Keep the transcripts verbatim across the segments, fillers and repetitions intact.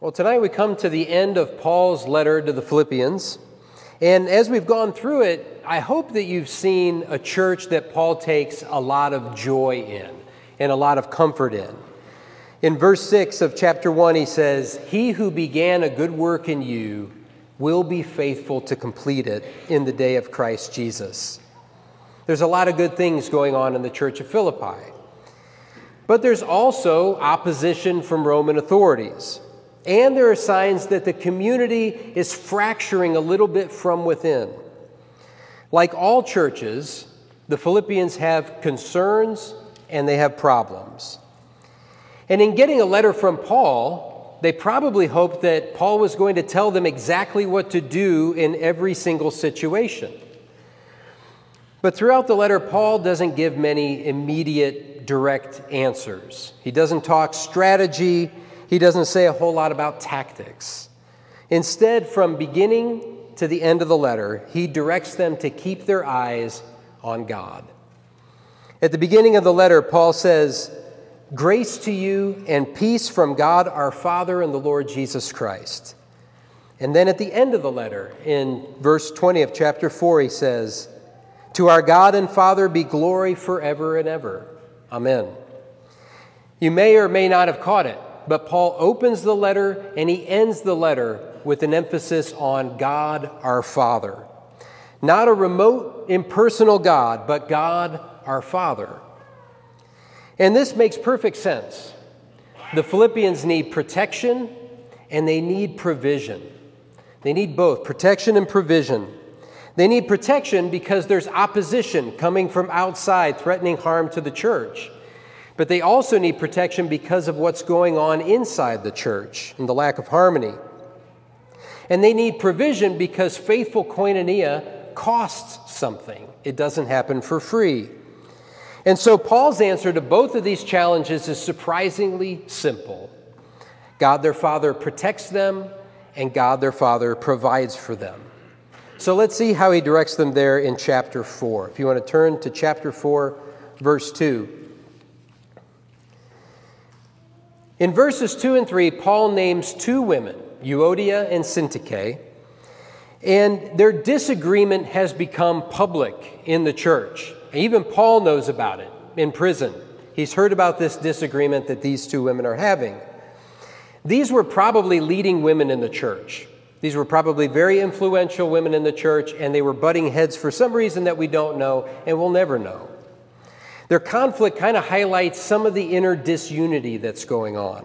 Well, tonight we come to the end of Paul's letter to the Philippians. And as we've gone through it, I hope that you've seen a church that Paul takes a lot of joy in and a lot of comfort in. In verse six of chapter one, he says, "He who began a good work in you will be faithful to complete it in the day of Christ Jesus." There's a lot of good things going on in the church of Philippi. But there's also opposition from Roman authorities. And there are signs that the community is fracturing a little bit from within. Like all churches, the Philippians have concerns and they have problems. And in getting a letter from Paul, they probably hoped that Paul was going to tell them exactly what to do in every single situation. But throughout the letter, Paul doesn't give many immediate, direct answers. He doesn't talk strategy. He doesn't say a whole lot about tactics. Instead, from beginning to the end of the letter, he directs them to keep their eyes on God. At the beginning of the letter, Paul says, "Grace to you and peace from God our Father and the Lord Jesus Christ." And then at the end of the letter, in verse twenty of chapter four, he says, "To our God and Father be glory forever and ever. Amen." You may or may not have caught it, but Paul opens the letter and he ends the letter with an emphasis on God our Father. Not a remote, impersonal God, but God our Father. And this makes perfect sense. The Philippians need protection and they need provision. They need both, protection and provision. They need protection because there's opposition coming from outside threatening harm to the church. But they also need protection because of what's going on inside the church and the lack of harmony. And they need provision because faithful koinonia costs something. It doesn't happen for free. And so Paul's answer to both of these challenges is surprisingly simple. God their Father protects them, and God their Father provides for them. So let's see how he directs them there in chapter four. If you want to turn to chapter four, verse two. In verses two and three, Paul names two women, Euodia and Syntyche, and their disagreement has become public in the church. Even Paul knows about it in prison. He's heard about this disagreement that these two women are having. These were probably leading women in the church. These were probably very influential women in the church, and they were butting heads for some reason that we don't know and we'll never know. Their conflict kind of highlights some of the inner disunity that's going on.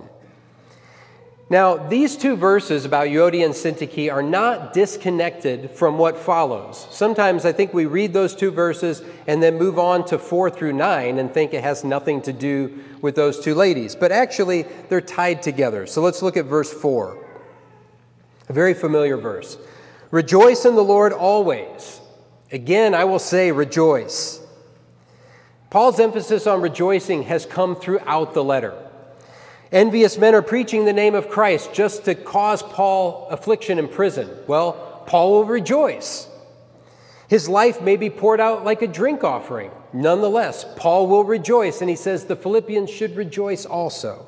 Now, these two verses about Euodia and Syntyche are not disconnected from what follows. Sometimes I think we read those two verses and then move on to four through nine and think it has nothing to do with those two ladies. But actually, they're tied together. So let's look at verse four. A very familiar verse. "Rejoice in the Lord always. Again, I will say rejoice." Paul's emphasis on rejoicing has come throughout the letter. Envious men are preaching the name of Christ just to cause Paul affliction in prison. Well, Paul will rejoice. His life may be poured out like a drink offering. Nonetheless, Paul will rejoice, and he says the Philippians should rejoice also.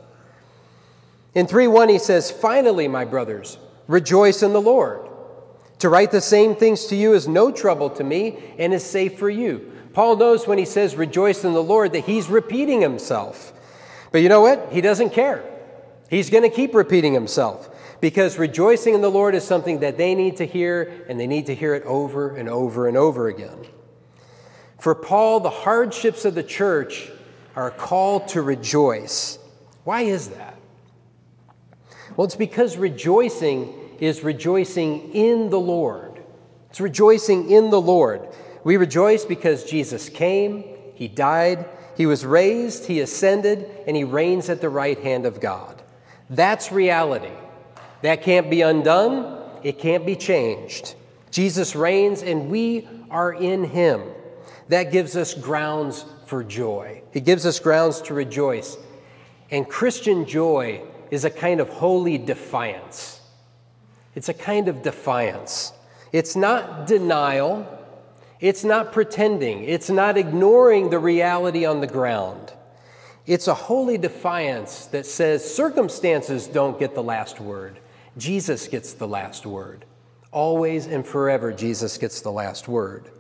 In three one, he says, "Finally, my brothers, rejoice in the Lord. To write the same things to you is no trouble to me and is safe for you." Paul knows when he says rejoice in the Lord that he's repeating himself. But you know what? He doesn't care. He's going to keep repeating himself because rejoicing in the Lord is something that they need to hear, and they need to hear it over and over and over again. For Paul, the hardships of the church are a call to rejoice. Why is that? Well, it's because rejoicing is rejoicing in the Lord. It's rejoicing in the Lord. We rejoice because Jesus came, he died, he was raised, he ascended, and he reigns at the right hand of God. That's reality. That can't be undone. It can't be changed. Jesus reigns, and we are in him. That gives us grounds for joy. It gives us grounds to rejoice. And Christian joy is a kind of holy defiance. It's a kind of defiance. It's not denial. It's not pretending. It's not ignoring the reality on the ground. It's a holy defiance that says circumstances don't get the last word. Jesus gets the last word. Always and forever, Jesus gets the last word.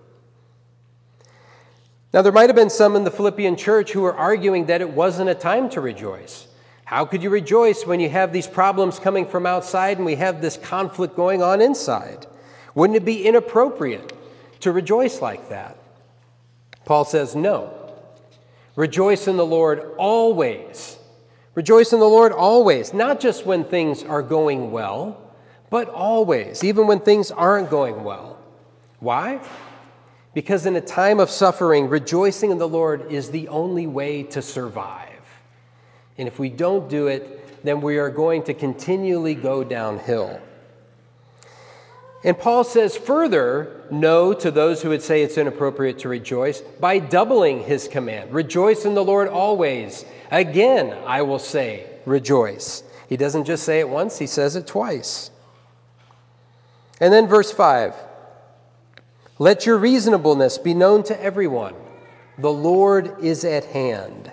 Now, there might have been some in the Philippian church who were arguing that it wasn't a time to rejoice. How could you rejoice when you have these problems coming from outside and we have this conflict going on inside? Wouldn't it be inappropriate to rejoice like that? Paul says, no. Rejoice in the Lord always. Rejoice in the Lord always, not just when things are going well, but always, even when things aren't going well. Why? Because in a time of suffering, rejoicing in the Lord is the only way to survive. And if we don't do it, then we are going to continually go downhill. And Paul says further no to those who would say it's inappropriate to rejoice by doubling his command. Rejoice in the Lord always. Again, I will say, rejoice. He doesn't just say it once, he says it twice. And then verse five. Let your reasonableness be known to everyone. The Lord is at hand.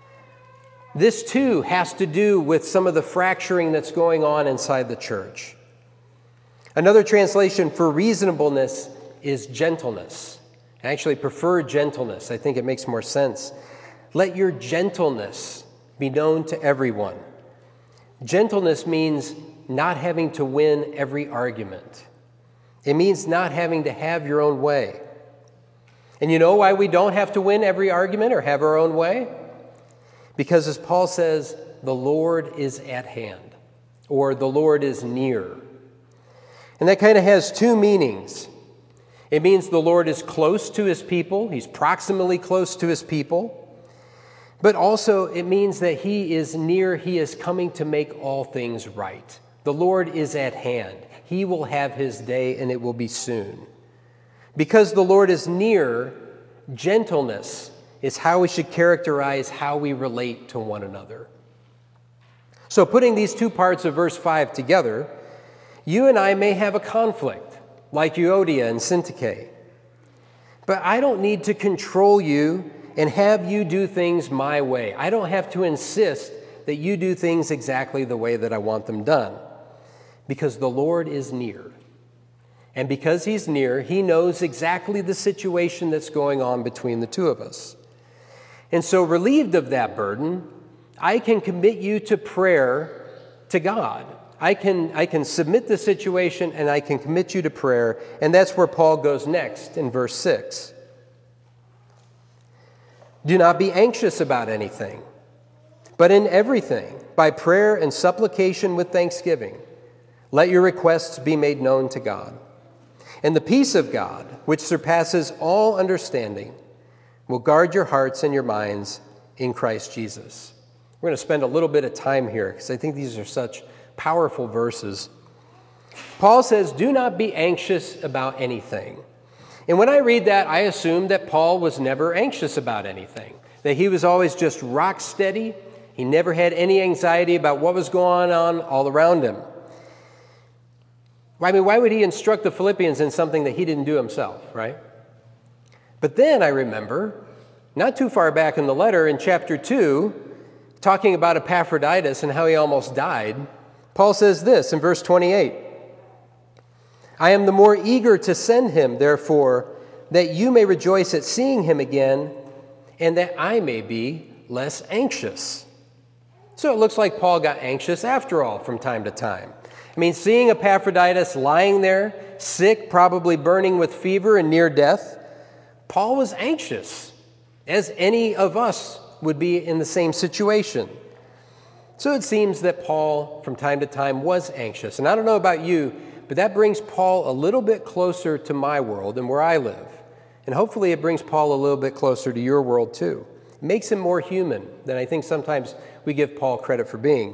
This too has to do with some of the fracturing that's going on inside the church. Another translation for reasonableness is gentleness. I actually prefer gentleness. I think it makes more sense. Let your gentleness be known to everyone. Gentleness means not having to win every argument. It means not having to have your own way. And you know why we don't have to win every argument or have our own way? Because as Paul says, the Lord is at hand, or the Lord is near. And that kind of has two meanings. It means the Lord is close to his people. He's proximally close to his people. But also it means that he is near. He is coming to make all things right. The Lord is at hand. He will have his day, and it will be soon. Because the Lord is near, gentleness is how we should characterize how we relate to one another. So putting these two parts of verse five together, you and I may have a conflict, like Euodia and Syntyche. But I don't need to control you and have you do things my way. I don't have to insist that you do things exactly the way that I want them done. Because the Lord is near. And because he's near, he knows exactly the situation that's going on between the two of us. And so, relieved of that burden, I can commit you to prayer to God. I can, I can submit the situation and I can commit you to prayer. And that's where Paul goes next in verse six. Do not be anxious about anything, but in everything, by prayer and supplication with thanksgiving, let your requests be made known to God. And the peace of God, which surpasses all understanding, will guard your hearts and your minds in Christ Jesus. We're going to spend a little bit of time here because I think these are such powerful verses. Paul says, do not be anxious about anything. And when I read that, I assume that Paul was never anxious about anything, that he was always just rock steady. He never had any anxiety about what was going on all around him. I mean, why would he instruct the Philippians in something that he didn't do himself, right? But then I remember, not too far back in the letter, in chapter two, talking about Epaphroditus and how he almost died, Paul says this in verse twenty-eight, I am the more eager to send him, therefore, that you may rejoice at seeing him again, and that I may be less anxious. So it looks like Paul got anxious after all from time to time. I mean, seeing Epaphroditus lying there, sick, probably burning with fever and near death, Paul was anxious, as any of us would be in the same situation. So it seems that Paul, from time to time, was anxious. And I don't know about you, but that brings Paul a little bit closer to my world and where I live. And hopefully it brings Paul a little bit closer to your world too. It makes him more human than I think sometimes we give Paul credit for being.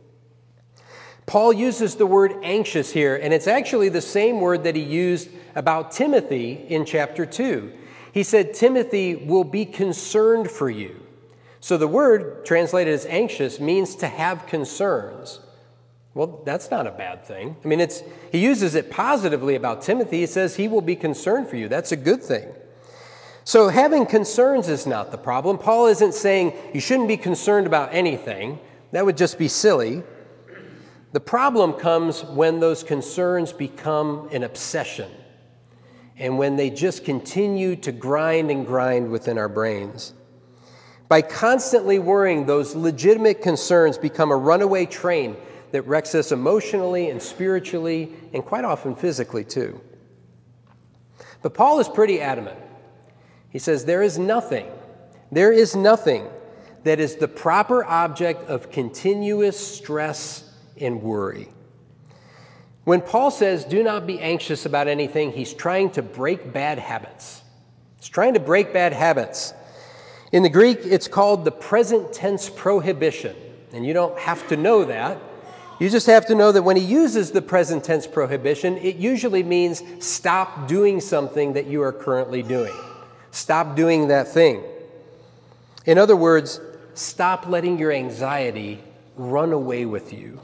Paul uses the word anxious here, and it's actually the same word that he used about Timothy in chapter two. He said, Timothy will be concerned for you. So the word translated as anxious means to have concerns. Well, that's not a bad thing. I mean, it's he uses it positively about Timothy. He says he will be concerned for you. That's a good thing. So having concerns is not the problem. Paul isn't saying you shouldn't be concerned about anything. That would just be silly. The problem comes when those concerns become an obsession and when they just continue to grind and grind within our brains. By constantly worrying, those legitimate concerns become a runaway train that wrecks us emotionally and spiritually and quite often physically too. But Paul is pretty adamant. He says there is nothing, there is nothing that is the proper object of continuous stress and worry. When Paul says do not be anxious about anything, he's trying to break bad habits. He's trying to break bad habits. In the Greek, it's called the present tense prohibition. And you don't have to know that. You just have to know that when he uses the present tense prohibition, it usually means stop doing something that you are currently doing. Stop doing that thing. In other words, stop letting your anxiety run away with you.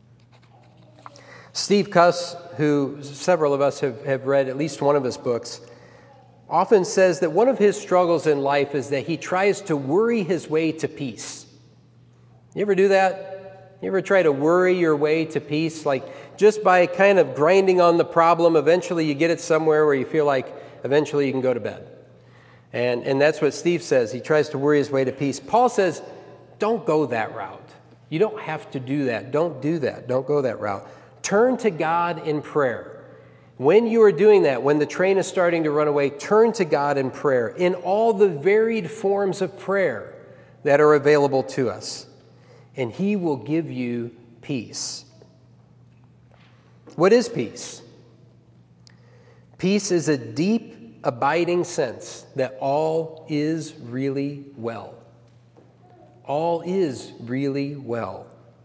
Steve Cuss, who several of us have, have read at least one of his books, often says that one of his struggles in life is that he tries to worry his way to peace. You ever do that? You ever try to worry your way to peace? Like just by kind of grinding on the problem, eventually you get it somewhere where you feel like eventually you can go to bed. And, and that's what Steve says. He tries to worry his way to peace. Paul says, don't go that route. You don't have to do that. Don't do that. Don't go that route. Turn to God in prayer. When you are doing that, when the train is starting to run away, turn to God in prayer, in all the varied forms of prayer that are available to us. And He will give you peace. What is peace? Peace is a deep, abiding sense that all is really well. All is really well.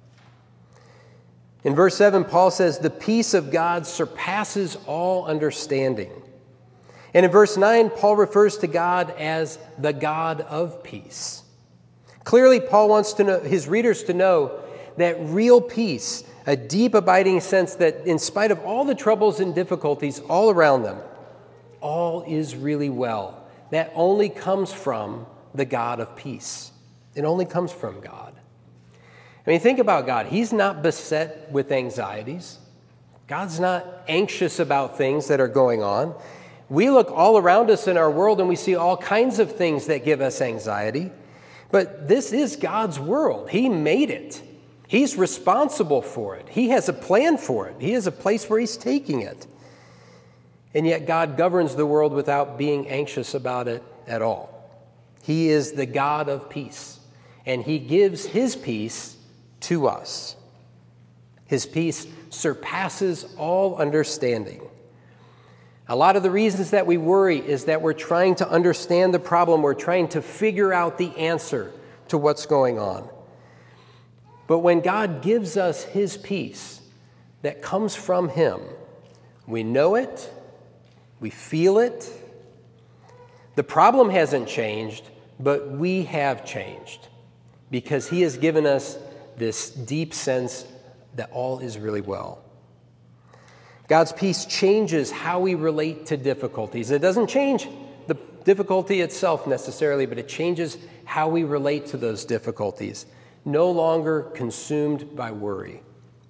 In verse seven, Paul says, the peace of God surpasses all understanding. And in verse nine, Paul refers to God as the God of peace. Clearly, Paul wants to know, his readers to know that real peace, a deep, abiding sense that in spite of all the troubles and difficulties all around them, all is really well. That only comes from the God of peace. It only comes from God. I mean, think about God. He's not beset with anxieties. God's not anxious about things that are going on. We look all around us in our world and we see all kinds of things that give us anxiety. But this is God's world. He made it. He's responsible for it. He has a plan for it. He has a place where He's taking it. And yet God governs the world without being anxious about it at all. He is the God of peace, and He gives His peace to us. His peace surpasses all understanding. A lot of the reasons that we worry is that we're trying to understand the problem. We're trying to figure out the answer to what's going on. But when God gives us His peace that comes from Him, we know it, we feel it. The problem hasn't changed, but we have changed because He has given us this deep sense that all is really well. God's peace changes how we relate to difficulties. It doesn't change the difficulty itself necessarily, but it changes how we relate to those difficulties. No longer consumed by worry.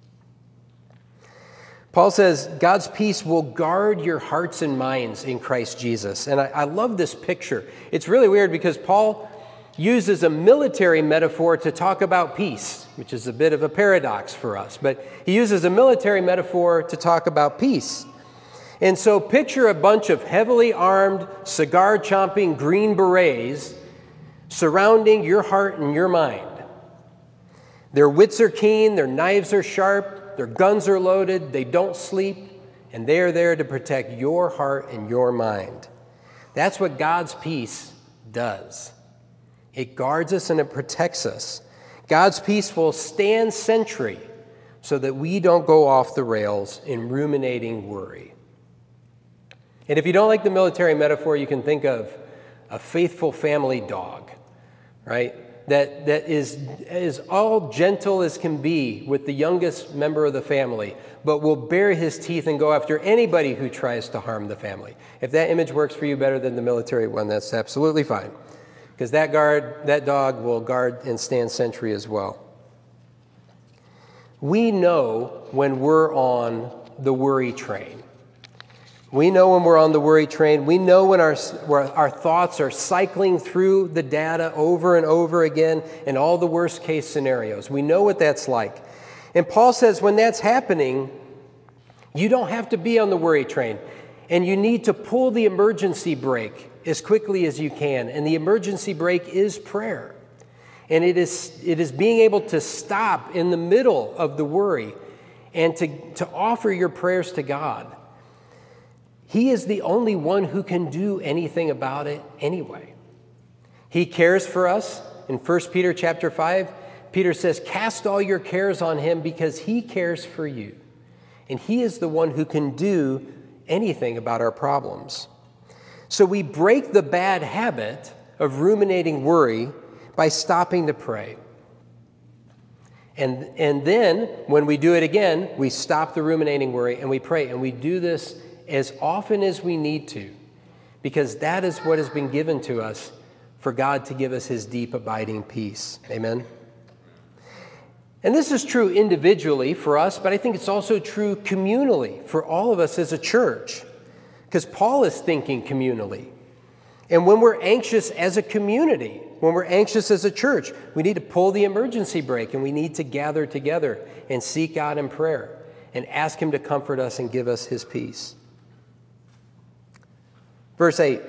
Paul says God's peace will guard your hearts and minds in Christ Jesus. And I, I love this picture. It's really weird because Paul uses a military metaphor to talk about peace, which is a bit of a paradox for us. But he uses a military metaphor to talk about peace. And so picture a bunch of heavily armed, cigar-chomping Green Berets surrounding your heart and your mind. Their wits are keen, their knives are sharp, their guns are loaded, they don't sleep, and they are there to protect your heart and your mind. That's what God's peace does. It guards us and it protects us. God's peace will stand sentry so that we don't go off the rails in ruminating worry. And if you don't like the military metaphor, you can think of a faithful family dog, right? that, that is, is all gentle as can be with the youngest member of the family, but will bare his teeth and go after anybody who tries to harm the family. If that image works for you better than the military one, that's absolutely fine, because that guard, that dog will guard and stand sentry as well. We know when we're on the worry train. We know when we're on the worry train. We know when our, where our thoughts are cycling through the data over and over again in all the worst case scenarios. We know what that's like. And Paul says when that's happening, you don't have to be on the worry train. And you need to pull the emergency brake as quickly as you can. And the emergency brake is prayer. And it is, it is being able to stop in the middle of the worry and to, to offer your prayers to God. He is the only one who can do anything about it anyway. He cares for us. In First Peter chapter five, Peter says, cast all your cares on him because he cares for you. And he is the one who can do anything about our problems. So we break the bad habit of ruminating worry by stopping to pray. And, and then when we do it again, we stop the ruminating worry and we pray. And we do this as often as we need to, because that is what has been given to us for God to give us his deep, abiding peace. Amen? And this is true individually for us, but I think it's also true communally for all of us as a church, because Paul is thinking communally. And when we're anxious as a community, when we're anxious as a church, we need to pull the emergency brake and we need to gather together and seek God in prayer and ask him to comfort us and give us his peace. Verse eight,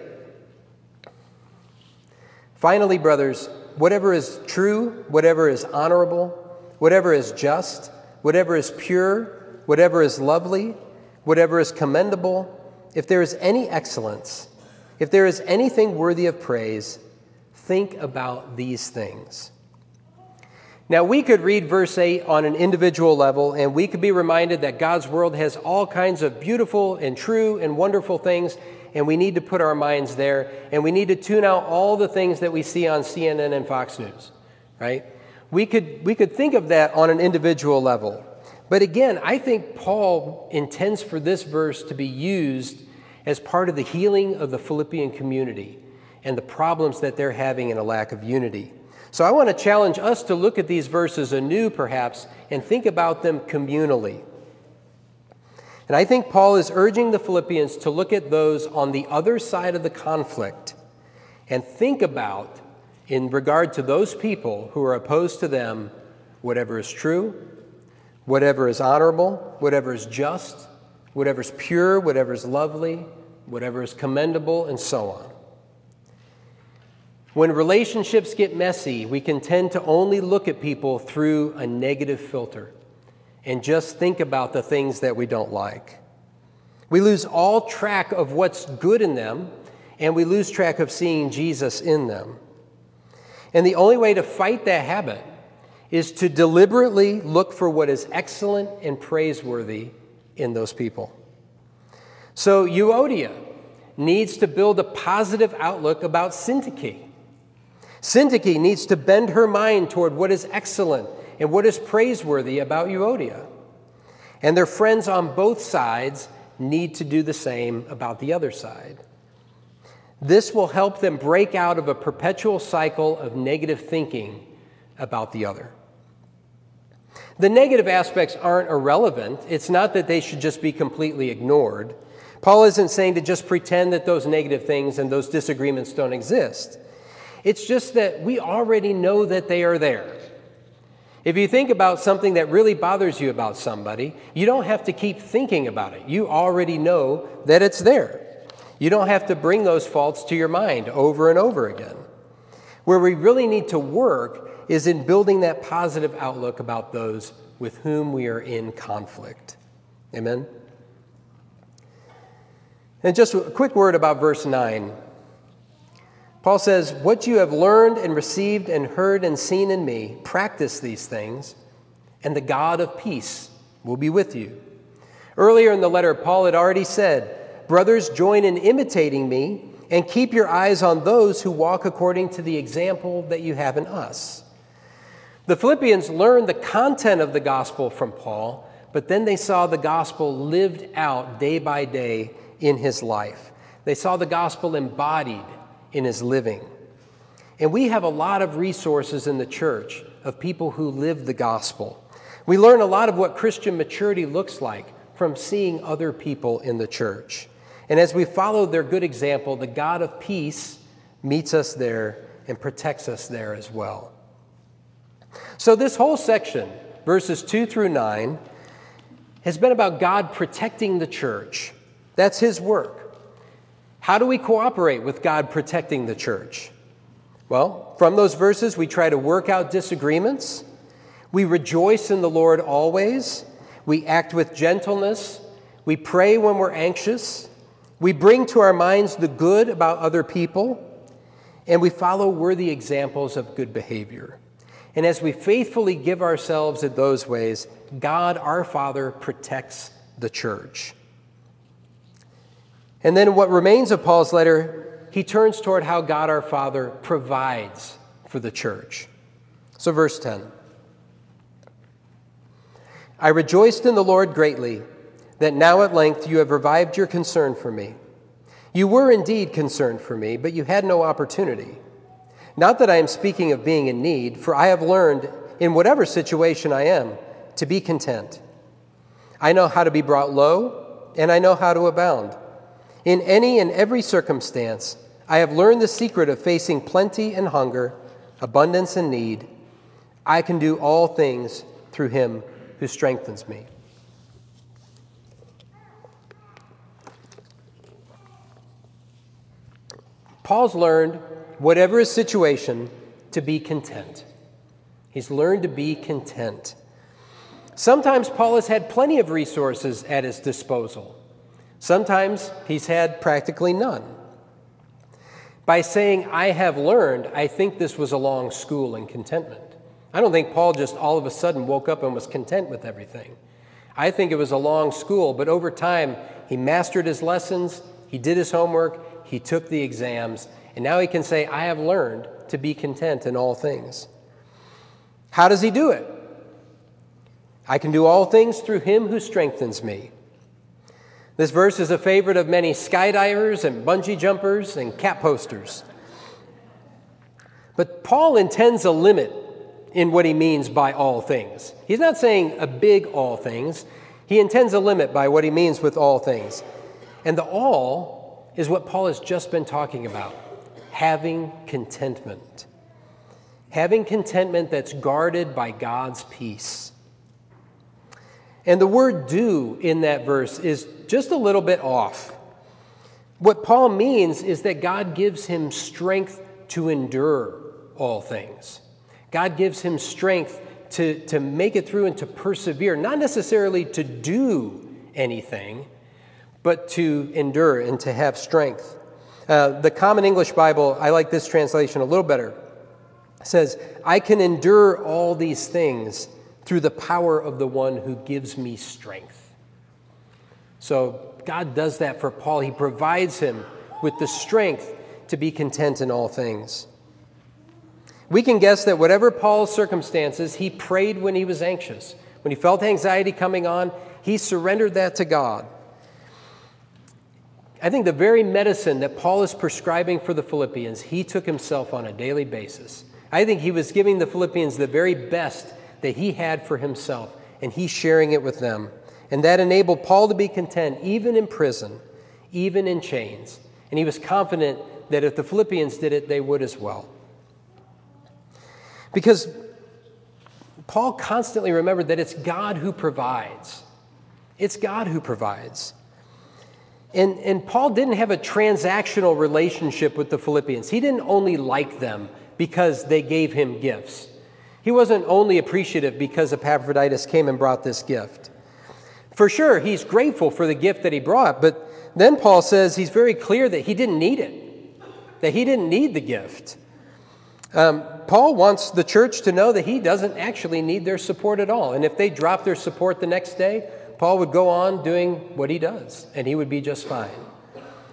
finally, brothers, whatever is true, whatever is honorable, whatever is just, whatever is pure, whatever is lovely, whatever is commendable, if there is any excellence, if there is anything worthy of praise, think about these things. Now, we could read verse eight on an individual level, and we could be reminded that God's world has all kinds of beautiful and true and wonderful things, and we need to put our minds there, and we need to tune out all the things that we see on C N N and Fox News, right? We could, we could think of that on an individual level. But again, I think Paul intends for this verse to be used as part of the healing of the Philippian community and the problems that they're having in a lack of unity. So I want to challenge us to look at these verses anew, perhaps, and think about them communally. And I think Paul is urging the Philippians to look at those on the other side of the conflict and think about, in regard to those people who are opposed to them, whatever is true, whatever is honorable, whatever is just, whatever is pure, whatever is lovely, whatever is commendable, and so on. When relationships get messy, we can tend to only look at people through a negative filter and just think about the things that we don't like. We lose all track of what's good in them, and we lose track of seeing Jesus in them. And the only way to fight that habit is to deliberately look for what is excellent and praiseworthy in those people. So Euodia needs to build a positive outlook about Syntyche. Syntyche needs to bend her mind toward what is excellent and what is praiseworthy about Euodia. And their friends on both sides need to do the same about the other side. This will help them break out of a perpetual cycle of negative thinking about the other. The negative aspects aren't irrelevant. It's not that they should just be completely ignored. Paul isn't saying to just pretend that those negative things and those disagreements don't exist. It's just that we already know that they are there. If you think about something that really bothers you about somebody, you don't have to keep thinking about it. You already know that it's there. You don't have to bring those faults to your mind over and over again. Where we really need to work is in building that positive outlook about those with whom we are in conflict. Amen? And just a quick word about verse nine. Paul says, what you have learned and received and heard and seen in me, practice these things, and the God of peace will be with you. Earlier in the letter, Paul had already said, brothers, join in imitating me and keep your eyes on those who walk according to the example that you have in us. The Philippians learned the content of the gospel from Paul, but then they saw the gospel lived out day by day in his life. They saw the gospel embodied in his living. And we have a lot of resources in the church of people who live the gospel. We learn a lot of what Christian maturity looks like from seeing other people in the church. And as we follow their good example, the God of peace meets us there and protects us there as well. So this whole section, verses two through nine, has been about God protecting the church. That's his work. How do we cooperate with God protecting the church? Well, from those verses, we try to work out disagreements. We rejoice in the Lord always. We act with gentleness. We pray when we're anxious. We bring to our minds the good about other people. And we follow worthy examples of good behavior. And as we faithfully give ourselves in those ways, God, our Father, protects the church. And then what remains of Paul's letter, he turns toward how God, our Father, provides for the church. So verse ten. I rejoiced in the Lord greatly that now at length you have revived your concern for me. You were indeed concerned for me, but you had no opportunity. Not that I am speaking of being in need, for I have learned, in whatever situation I am, to be content. I know how to be brought low, and I know how to abound. In any and every circumstance, I have learned the secret of facing plenty and hunger, abundance and need. I can do all things through him who strengthens me. Paul's learned, whatever his situation, to be content. He's learned to be content. Sometimes Paul has had plenty of resources at his disposal. Sometimes he's had practically none. By saying, I have learned, I think this was a long school in contentment. I don't think Paul just all of a sudden woke up and was content with everything. I think it was a long school, but over time, he mastered his lessons, he did his homework, he took the exams, and now he can say, I have learned to be content in all things. How does he do it? I can do all things through him who strengthens me. This verse is a favorite of many skydivers and bungee jumpers and cat posters. But Paul intends a limit in what he means by all things. He's not saying a big all things. He intends a limit by what he means with all things. And the all is what Paul has just been talking about, having contentment. Having contentment that's guarded by God's peace. And the word do in that verse is just a little bit off. What Paul means is that God gives him strength to endure all things. God gives him strength to, to make it through and to persevere, not necessarily to do anything, but to endure and to have strength. Uh, the Common English Bible, I like this translation a little better. It says, I can endure all these things through the power of the one who gives me strength. So God does that for Paul. He provides him with the strength to be content in all things. We can guess that whatever Paul's circumstances, he prayed when he was anxious. When he felt anxiety coming on, he surrendered that to God. I think the very medicine that Paul is prescribing for the Philippians, he took himself on a daily basis. I think he was giving the Philippians the very best that he had for himself, and he's sharing it with them. And that enabled Paul to be content, even in prison, even in chains. And he was confident that if the Philippians did it, they would as well. Because Paul constantly remembered that it's God who provides. It's God who provides. And, and Paul didn't have a transactional relationship with the Philippians. He didn't only like them because they gave him gifts. He wasn't only appreciative because Epaphroditus came and brought this gift. For sure, he's grateful for the gift that he brought, but then Paul says he's very clear that he didn't need it, that he didn't need the gift. Um, Paul wants the church to know that he doesn't actually need their support at all. And if they drop their support the next day, Paul would go on doing what he does, and he would be just fine.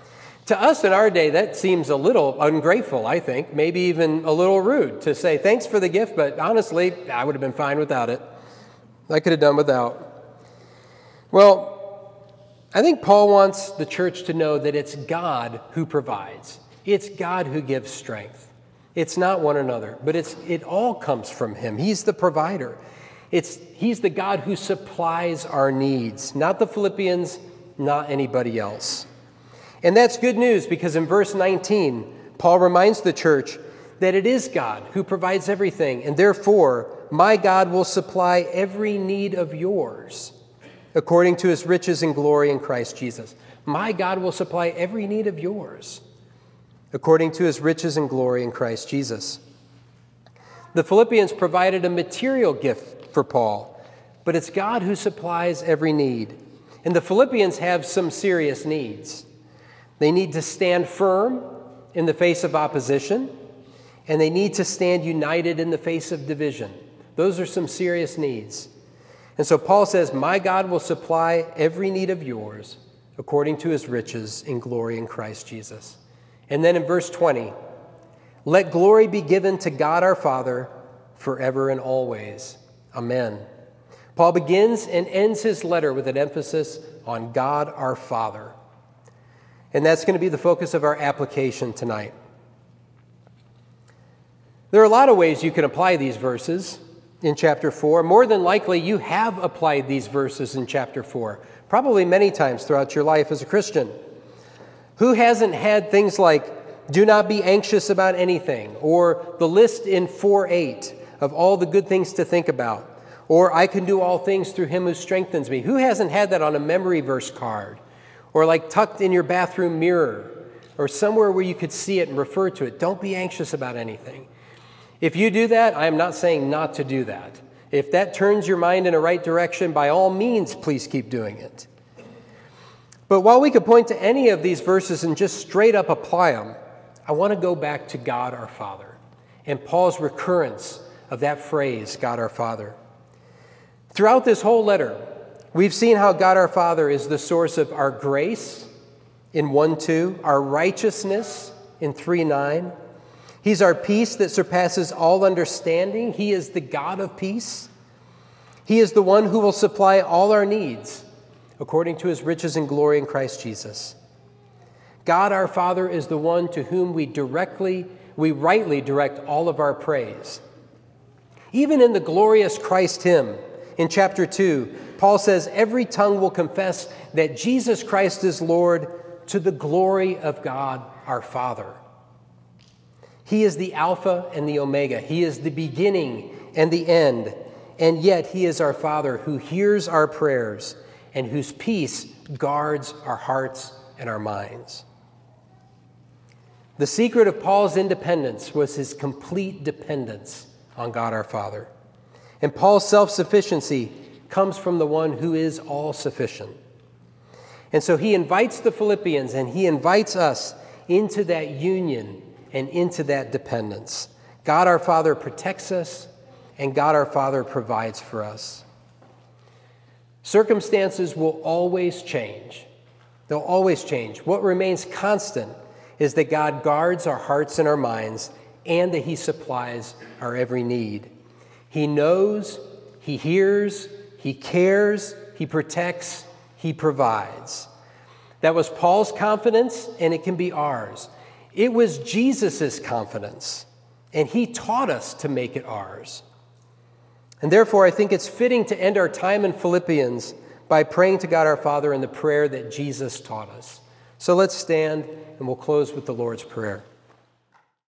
To us in our day, that seems a little ungrateful, I think, maybe even a little rude to say, thanks for the gift, but honestly, I would have been fine without it. I could have done without. Well, I think Paul wants the church to know that it's God who provides. It's God who gives strength. It's not one another, but it's it all comes from him. He's the provider. It's he's the God who supplies our needs, not the Philippians, not anybody else. And that's good news because in verse nineteen, Paul reminds the church that it is God who provides everything, and therefore, my God will supply every need of yours according to his riches and glory in Christ Jesus. My God will supply every need of yours according to his riches and glory in Christ Jesus. The Philippians provided a material gift for Paul, but it's God who supplies every need. And the Philippians have some serious needs. They need to stand firm in the face of opposition, and they need to stand united in the face of division. Those are some serious needs. And so Paul says, my God will supply every need of yours according to his riches in glory in Christ Jesus. And then in verse twenty, let glory be given to God our Father forever and always. Amen. Paul begins and ends his letter with an emphasis on God our Father. And that's going to be the focus of our application tonight. There are a lot of ways you can apply these verses in chapter four. More than likely, you have applied these verses in chapter four, probably many times throughout your life as a Christian. Who hasn't had things like, do not be anxious about anything, or the list in four eight of all the good things to think about, or I can do all things through him who strengthens me? Who hasn't had that on a memory verse card, or like tucked in your bathroom mirror, or somewhere where you could see it and refer to it? Don't be anxious about anything. If you do that, I am not saying not to do that. If that turns your mind in a right direction, by all means, please keep doing it. But while we could point to any of these verses and just straight up apply them, I want to go back to God our Father and Paul's recurrence of that phrase, God our Father. Throughout this whole letter, we've seen how God our Father is the source of our grace in one two, our righteousness in three nine. He's our peace that surpasses all understanding. He is the God of peace. He is the one who will supply all our needs according to his riches and glory in Christ Jesus. God our Father is the one to whom we directly, we rightly direct all of our praise. Even in the glorious Christ hymn in chapter two, Paul says, every tongue will confess that Jesus Christ is Lord to the glory of God our Father. He is the Alpha and the Omega. He is the beginning and the end. And yet he is our Father who hears our prayers and whose peace guards our hearts and our minds. The secret of Paul's independence was his complete dependence on God our Father. And Paul's self-sufficiency comes from the one who is all-sufficient. And so he invites the Philippians and he invites us into that union and into that dependence. God our Father protects us, and God our Father provides for us. Circumstances will always change. They'll always change. What remains constant is that God guards our hearts and our minds, and that he supplies our every need. He knows, he hears, he cares, he protects, he provides. That was Paul's confidence, and it can be ours. It was Jesus' confidence, and he taught us to make it ours. And therefore, I think it's fitting to end our time in Philippians by praying to God our Father in the prayer that Jesus taught us. So let's stand, and we'll close with the Lord's Prayer.